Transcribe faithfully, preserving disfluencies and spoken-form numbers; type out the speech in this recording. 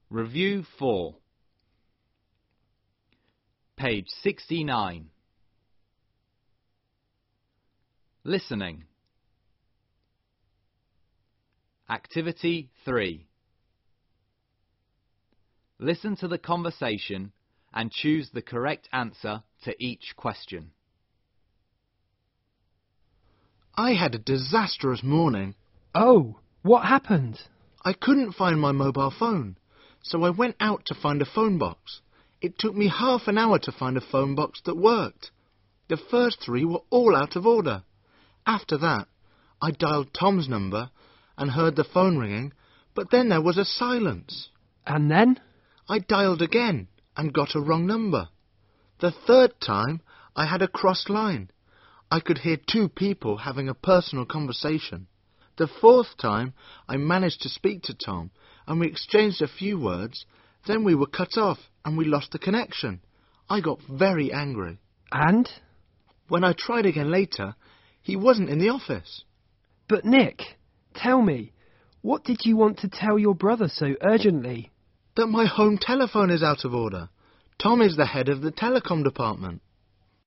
Review four. Page sixty-nine. Listening. Activity three. Listen to the conversation and choose the correct answer to each question. I had a disastrous morning. Oh, what happened? I couldn't find my mobile phone, so I went out to find a phone box. It took me half an hour to find a phone box that worked. The first three were all out of order. After that, I dialed Tom's number and heard the phone ringing, but then there was a silence. And then? I dialed again and got a wrong number. The third time, I had a crossed line. I could hear two people having a personal conversation. The fourth time, I managed to speak to Tom, and we exchanged a few words. Then we were cut off, and we lost the connection. I got very angry. And? When I tried again later, he wasn't in the office. But Nick, tell me, what did you want to tell your brother so urgently? That my home telephone is out of order. Tom is the head of the telecom department.